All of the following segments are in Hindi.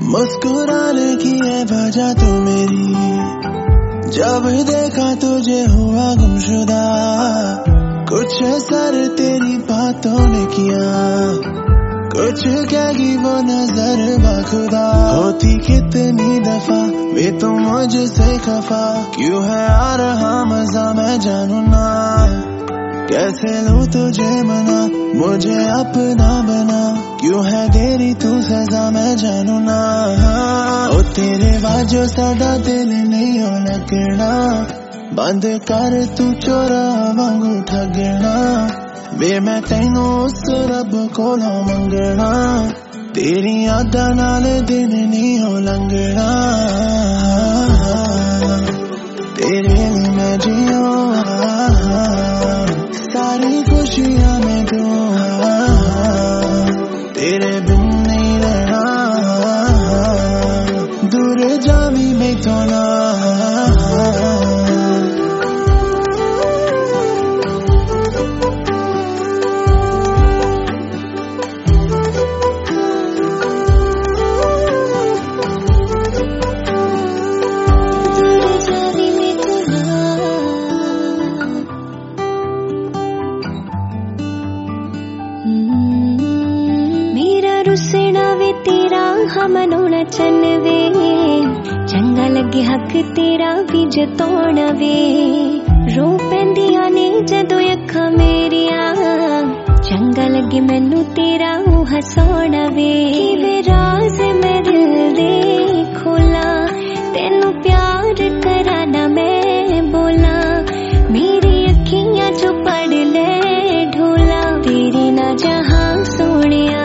मुस्कुराने की है वजह तो मेरी, जब देखा तुझे हुआ गुमशुदा। कुछ असर तेरी बातों ने किया, कुछ कहेगी वो नजर बखुदा। होती कितनी दफा वे तो मुझसे खफा, क्यों है आ रहा मजा मैं जानू ना। कैसे लूं तुझे मना, मुझे अपना बना, क्यों है तेरी तू सजा मैं जानू ना। ओ तेरे वाजो साडा दिल नहीं हो लगना, बंद कर तू चोरा वांगू ठगना। वे मैं तैनू उस रब कोलों मंगना, तेरी यादां नाल दिन नहीं हो लंघना। तेरे लिए मैं जियो, सारी खुशियां मैं दूं, तेरे बिन नहीं रहना, दूर जावी मैं तो ना। रुसना वे तेरा हमनोना चन वे, चंगा लगे हक तेरा भी जतौना वे। रो पैंदियां ने जदों अखां मेरियां, चंगा लगे मैनू तेरा हसाउणा वे। वे राज मैं दिल दे खोला, तेनू प्यार करा ना मैं बोला। मेरी अखियां चो पढ़ ले ढोला, तेरी ना जहां सोनिया।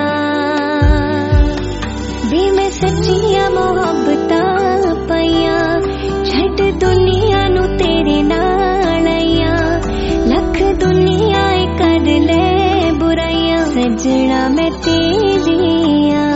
वे मैं सच्चियां मोहब्बतां पाइया, छड़ दुनिया नू तेरे नाल आइया। लख दुनिया कर ले बुराइयां, सजना मैं तेरी आ।